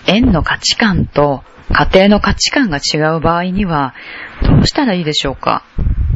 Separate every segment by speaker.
Speaker 1: 園の価値観と家庭の価値観が違う場合にはどうしたらいいでしょうか。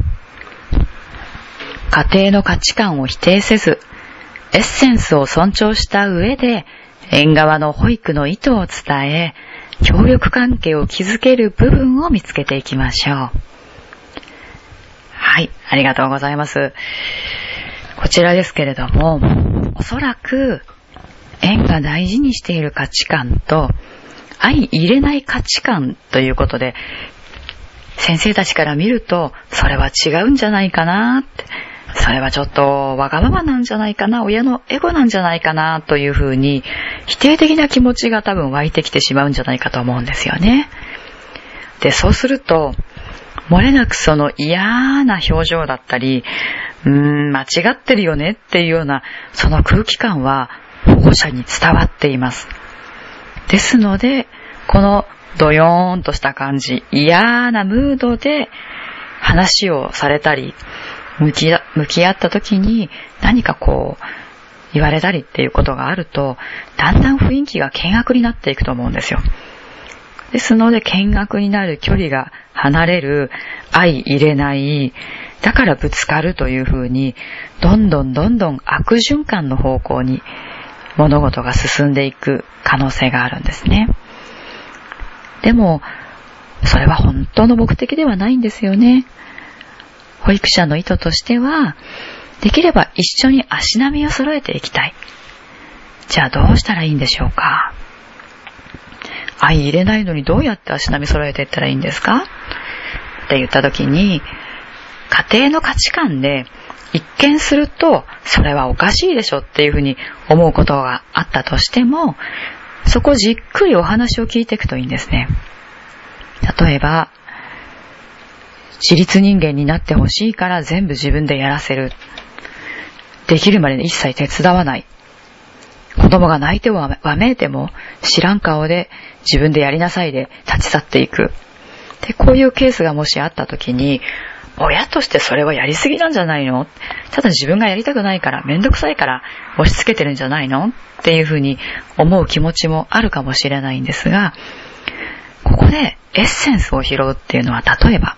Speaker 1: 家庭の価値観を否定せず、エッセンスを尊重した上で、園側の保育の意図を伝え、協力関係を築ける部分を見つけていきましょう。はい、ありがとうございます。こちらですけれども、おそらく園が大事にしている価値観と相入れない価値観ということで、先生たちから見るとそれは違うんじゃないかなって、それはちょっとわがままなんじゃないかな、親のエゴなんじゃないかなというふうに否定的な気持ちが多分湧いてきてしまうんじゃないかと思うんですよね。で、そうすると漏れなくその嫌な表情だったり、間違ってるよねっていうようなその空気感は保護者に伝わっています。ですので、このドヨーンとした感じ、嫌なムードで話をされたり、向き合った時に何か言われたりっていうことがあると、だんだん雰囲気が険悪になっていくと思うんですよ。ですので、険悪になる、距離が離れる、相入れない、だからぶつかるというふうに、どんどん悪循環の方向に物事が進んでいく可能性があるんですね。でも、それは本当の目的ではないんですよね。保育者の意図としては、できれば一緒に足並みを揃えていきたい。じゃあどうしたらいいんでしょうか。相入れないのにどうやって足並み揃えていったらいいんですかって言った時に、家庭の価値観で一見するとそれはおかしいでしょっていうふうに思うことがあったとしても、そこをじっくりお話を聞いていくといいんですね。例えば、自立人間になってほしいから全部自分でやらせる。できるまで一切手伝わない。子供が泣いてわめいても知らん顔で自分でやりなさいで立ち去っていく。で、こういうケースがもしあった時に、親としてそれはやりすぎなんじゃないの？ただ自分がやりたくないから、めんどくさいから押し付けてるんじゃないの？っていうふうに思う気持ちもあるかもしれないんですが、ここでエッセンスを拾うっていうのは、例えば、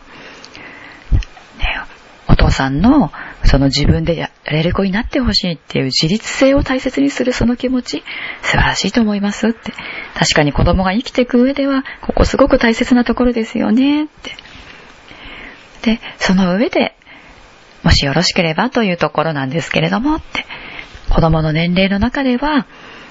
Speaker 1: お父さんのその自分でやれる子になってほしいっていう自立性を大切にするその気持ち、素晴らしいと思いますって。確かに子供が生きていく上ではここすごく大切なところですよねって。で、その上でもしよろしければというところなんですけれどもって、子供の年齢の中では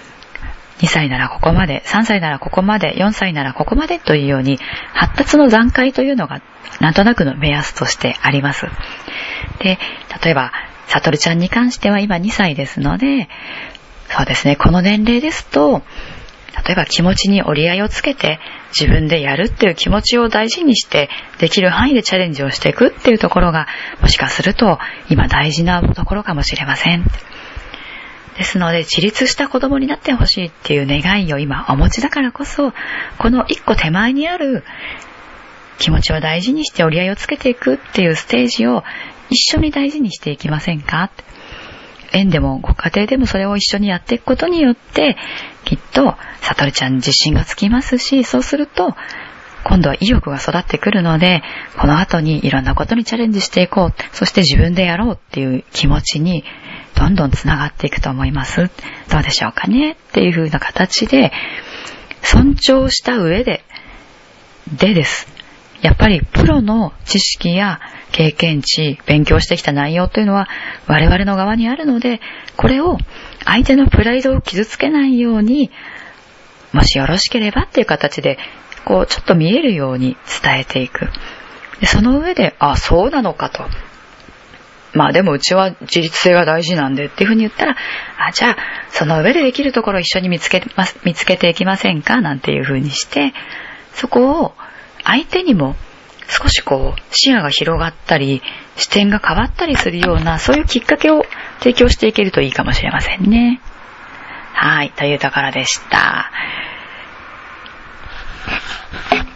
Speaker 1: 2歳ならここまで、3歳ならここまで、4歳ならここまでというように発達の段階というのがなんとなくの目安としてあります。で、例えばさとるちゃんに関しては今2歳ですので、そうですね、この年齢ですと、例えば気持ちに折り合いをつけて自分でやるっていう気持ちを大事にしてできる範囲でチャレンジをしていくっていうところが、もしかすると今大事なところかもしれません。ですので、自立した子供になってほしいっていう願いを今お持ちだからこそ、この一個手前にある気持ちを大事にして折り合いをつけていくっていうステージを一緒に大事にしていきませんか？園でもご家庭でもそれを一緒にやっていくことによって、きっとさとるちゃんに自信がつきますし、そうすると今度は意欲が育ってくるので、この後にいろんなことにチャレンジしていこう、そして自分でやろうっていう気持ちにどんどんつながっていくと思います。どうでしょうかねっていう風な形で尊重した上でです。やっぱりプロの知識や経験値、勉強してきた内容というのは我々の側にあるので、これを相手のプライドを傷つけないように、もしよろしければっていう形でちょっと見えるように伝えていく。で、その上で、あ、そうなのかと。でもうちは自立性が大事なんでっていうふうに言ったら、じゃあその上でできるところを一緒に見つけていきませんかなんていうふうにして、そこを相手にも少し視野が広がったり視点が変わったりするような、そういうきっかけを提供していけるといいかもしれませんね。はい、というところでした。